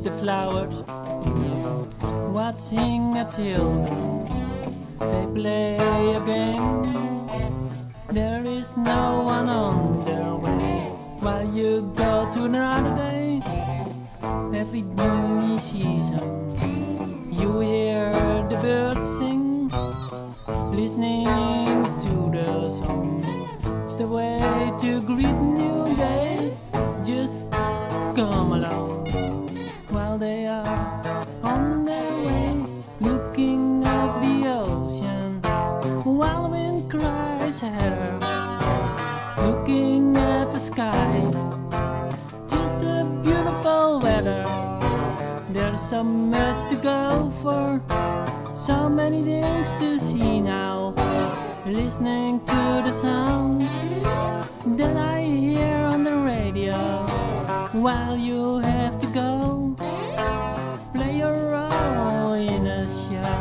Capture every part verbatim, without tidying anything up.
the flowers, watching the children. They play a game. There is no one on their way. While you go to another day, every new season, you hear the birds sing, listening to the song. It's the way to greet a new day. Just come along while they are on their way, looking at the ocean while the wind cries at her, looking at the sky. Just a beautiful weather. There's so much to go for, so many things to see now. Listening to the sounds that I hear on the radio, while you have to go play your role in a show.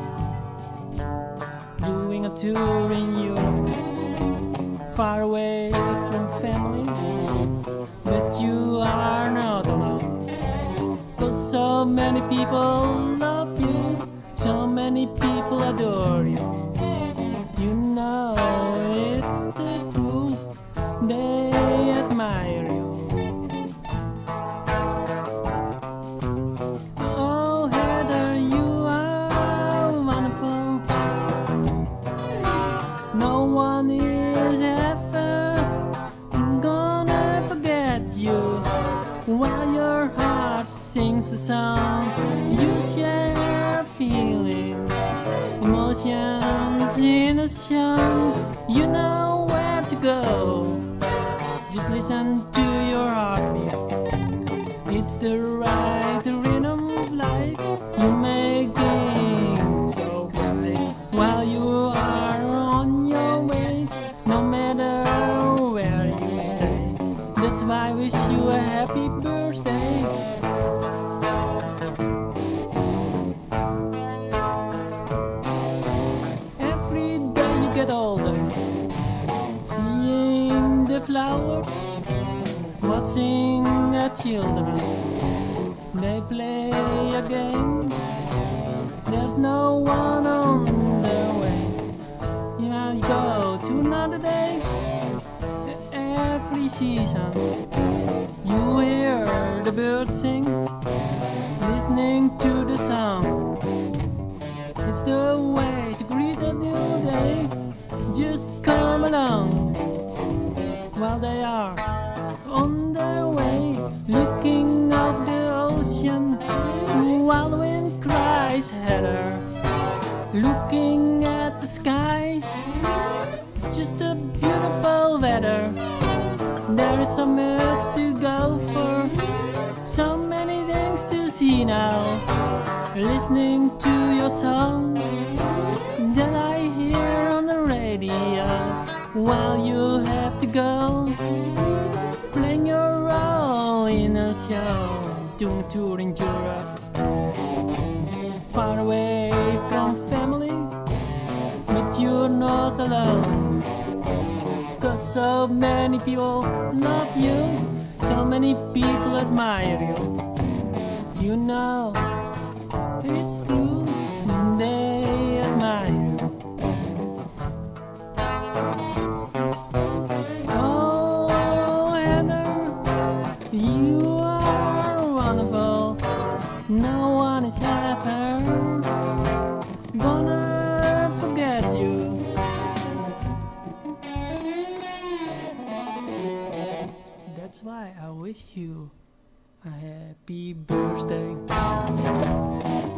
Doing a tour in Europe, far away from family, but you are not alone. 'Cause so many people love you, so many people adore you. You know it's the truth, they admire you. Oh Heather, you are wonderful. No one is ever gonna forget you. While your heart sings the song, you share feelings, emotions in a song. You know where to go. Just listen to your heartbeat. It's the right rhythm of life. You make it so bright while you are on your way, no matter where you stay. That's why I wish you a happy birthday. Every day you get older, seeing the flowers, watching the children. They play a game. There's no one on their way. You now go to another day. Every season, you hear the birds sing, listening to the sound. It's the way to greet a new day. Just come along while they are on their way, looking out the ocean while the wind cries at her, looking at the sky. Just a beautiful weather. There is so much to go for, so many things to see now. Listening to your songs that I hear on the radio, while you have to go playing your role in a show. Doing a tour in Europe, far away from family, but you're not alone. 'Cause so many people love you, so many people admire you. You know it's true, they admire you. Oh Heather, you are wonderful. No one is ever gonna forget you. That's why I wish you a happy birthday.